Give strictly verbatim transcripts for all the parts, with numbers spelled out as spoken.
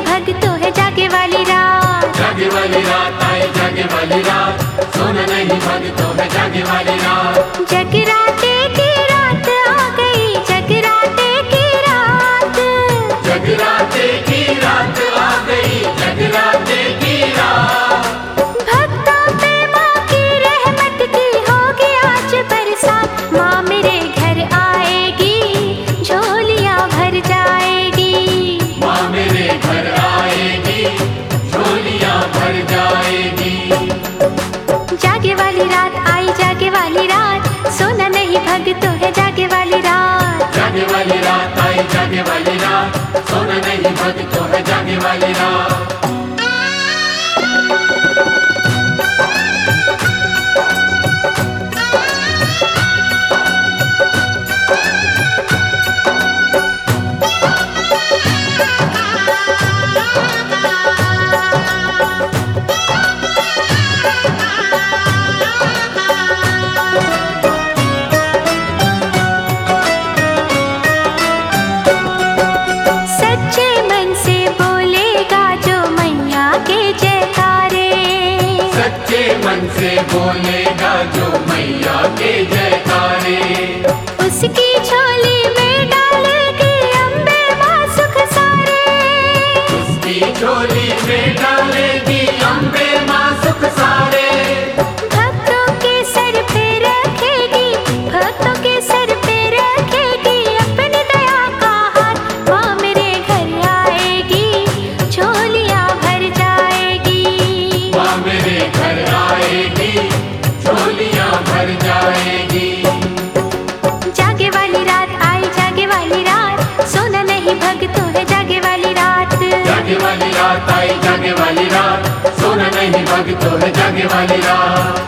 भगतों है जागे वाली रात। जागे वाली रात आई जागे वाली रात, सोना नहीं भगतों है जागे वाली रात। जगराते की रात आ गई, जगराते की रात। जगराते की रात आ गई, जगराते की रात। भक्तों पे माँ की रहमत की होगी आज बरसात। माँ मेरे घर आएगी, झोलियाँ भर जाएगी। माँ मेरे घर आएगी, झोलियाँ भर जाएगी। जागे वाली रात आई जागे वाली रात, सोना नहीं भगतों है जागे वाली रात। जागे वाली रात आई जागे वाली रात, सोना नहीं भगतों है जागे वाली रात। सच्चे मन से बोलेगा जो मैया के जयकारे। सच्चे मन से बोलेगा जो मैया के जयकारे। उसकी झोली में डालेगी अम्बे माँ सुख सारे। उसकी झोली में डालेगी अम्बे माँ सुख सारे। भक्तों के सर पे रखेगी, भक्तों के सर पे रखेगी अपनी दया का हाथ। माँ मेरे घर आएगी, झोलियाँ भर जाएगी। माँ मेरे घर आएगी, झोलियाँ भर जाएगी। जागे वाली रात आई जागे वाली रात, सोना नहीं भगतों है जागे वाली रात। जागे वाली रात आई जागे वाली रात, सोना नहीं भगतों है जागे वाली रात।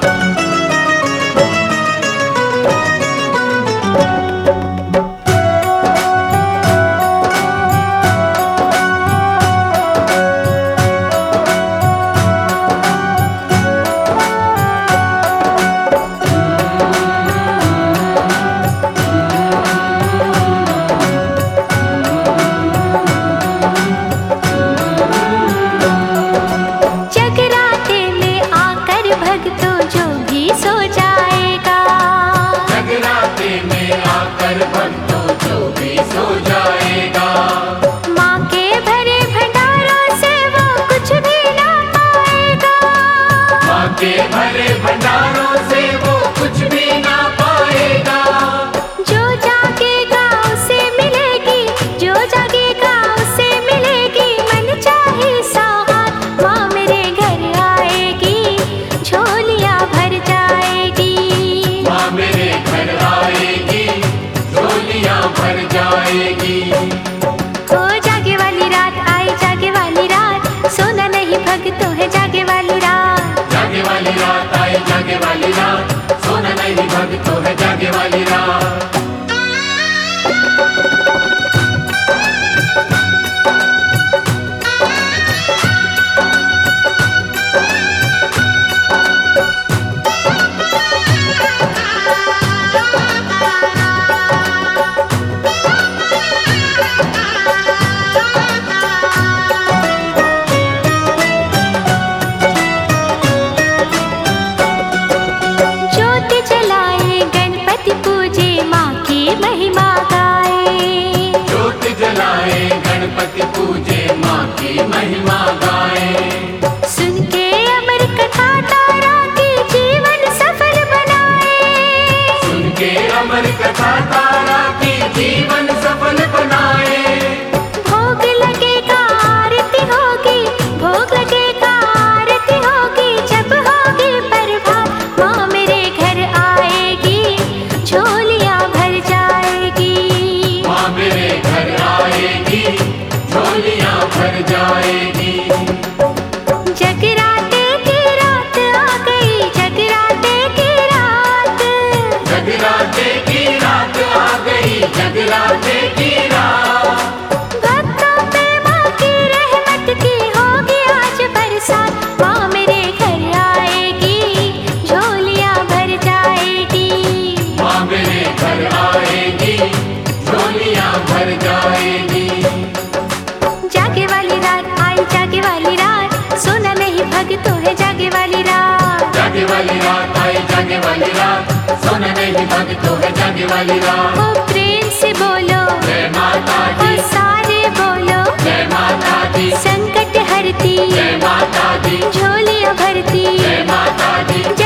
जगराते में आकर भगतों जो भी सो जाएगा। जगराते में आकर भक्तों जो भी सो जाएगा। माँ के भरे भंडारों से वो कुछ भी ना पाएगा। माँ के भरे भंडारों से वो कुछ भी ना पाएगा। जो जागेगा उसे मिलेगी, जो जागेगा उसे मिलेगी मन चाहे सौगात। माँ मेरे घर आएगी, झोलियाँ भर जाएगी। माँ मेरे घर आएगी, झोलियाँ भर जाएगी। हो जागे वाली रात आई जागे वाली रात, सोना नहीं भगतों है जागे वाली रात। जागे वाली रात आई जागे वाली रात, सोना नहीं भगतों है जागे वाली रात। ज्योत जलाए गणपति पूजे माँ की महिमा गाए। ज्योत जलाए गणपति पूजे माँ की महिमा गाए। सुन के अमर कथा तारा की जीवन सफल बनाए। सुन के अमर कथा तारा की जीवन सफल बनाए। भोग लगेगा आरती होगी, भोग लगेगा आरती होगी जब होगी प्रभात। माँ मेरे घर आएगी, झोलियाँ भर जाएगी। माँ मेरे घर आएगी, झोलियाँ भर जाएगी। जगराते की रात आ गई, जगराते की रात। जगराते की रात आ गई, जगराते की रात। भक्तों पे माँ की रहमत की होगी आज बरसात। माँ मेरे घर आएगी, झोलियाँ भर जाएगी। माँ मेरे घर आएगी, झोलियाँ भर जाएगी। जागे वाली रात आई भक्तों है जागे वाली रात। ओ प्रेम से बोलो जय माता ओ दी, सारे बोलो जय माता दी, संकट हरती जय माता दी, झोलियां भरती जय माता दी।